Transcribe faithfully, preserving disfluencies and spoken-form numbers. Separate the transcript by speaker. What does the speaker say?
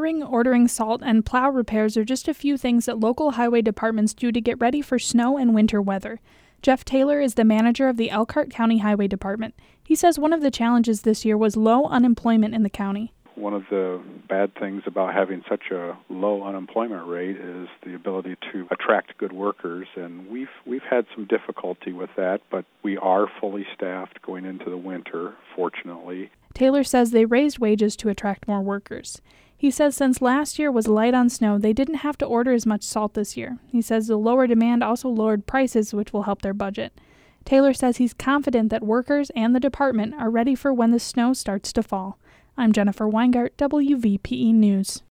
Speaker 1: Wiring, ordering salt, and plow repairs are just a few things that local highway departments do to get ready for snow and winter weather. Jeff Taylor is the manager of the Elkhart County Highway Department. He says one of the challenges this year was low unemployment in the county.
Speaker 2: One of the bad things about having such a low unemployment rate is the ability to attract good workers, and we've we've had some difficulty with that, but we are fully staffed going into the winter, fortunately.
Speaker 1: Taylor says they raised wages to attract more workers. He says since last year was light on snow, they didn't have to order as much salt this year. He says the lower demand also lowered prices, which will help their budget. Taylor says he's confident that workers and the department are ready for when the snow starts to fall. I'm Jennifer Weingart, W V P E News.